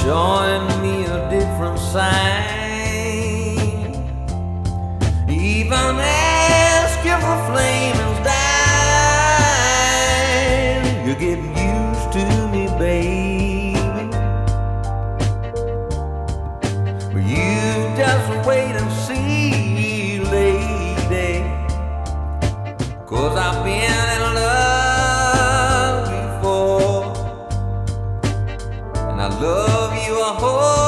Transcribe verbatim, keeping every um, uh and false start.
showing me a different sign. Even ask if the flame is dying. You're getting used to me, baby, but you just wait and see, lady, 'cause I've been in love before, and I love you a whole